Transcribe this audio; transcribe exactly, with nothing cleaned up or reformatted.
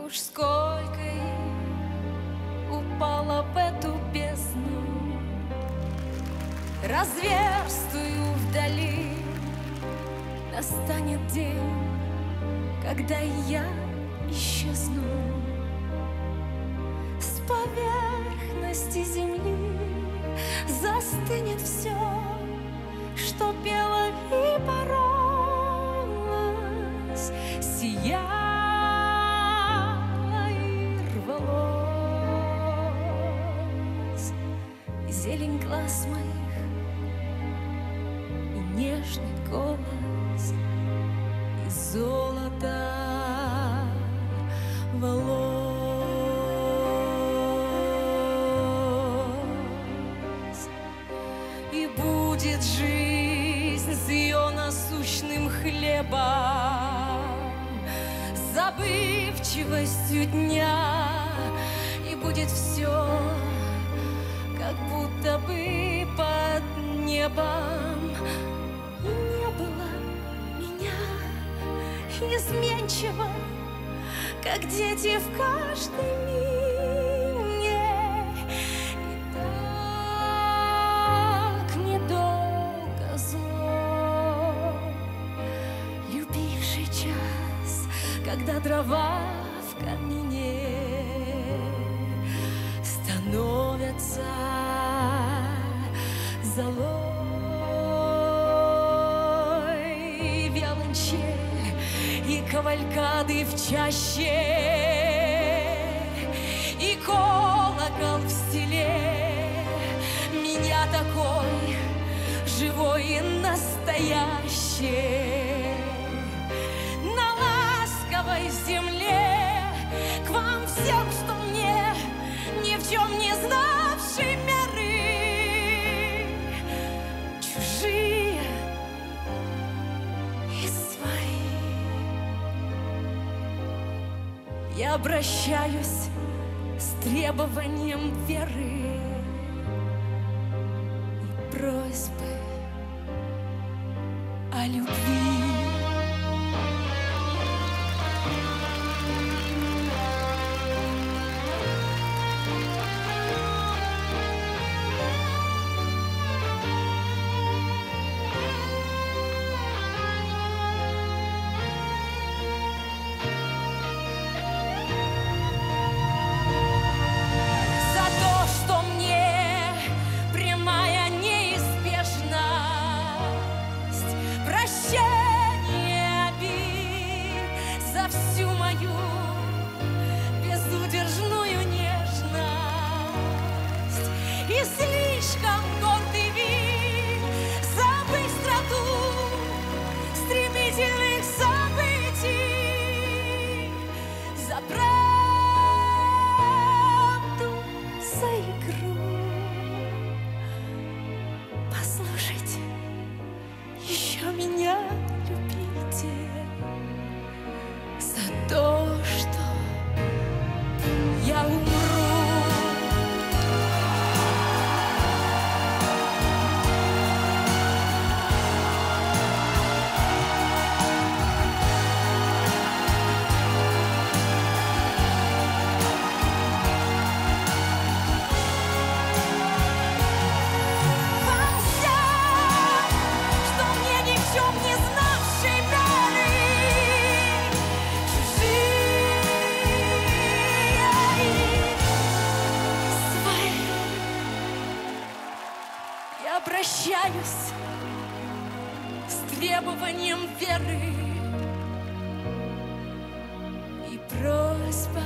Уж сколько их упало в эту бездну, разверстую вдали. Настанет день, когда я исчезну с поверхности земли. Застынет все, что пело и боролось, сияло и рвалось. Зелень глаз моих и нежный голос, и золото волос. И будет жизнь с ее насущным хлебом, забывчивостью дня, и будет все, как будто бы под небом. И не было меня изменчиво, как дети в каждый миг. И так недолго зло, любивший час, когда дрова в камине становятся золой. Виолончель и кавалькады в чаще, и колокол в стиле меня такой живой и настоящий. На ласковой земле к вам всем, что мне ни в чем не знавшей меры, чужие и свои. Я обращаюсь с требованием веры и просьбой о любви. Обращаюсь с требованием веры и просьбой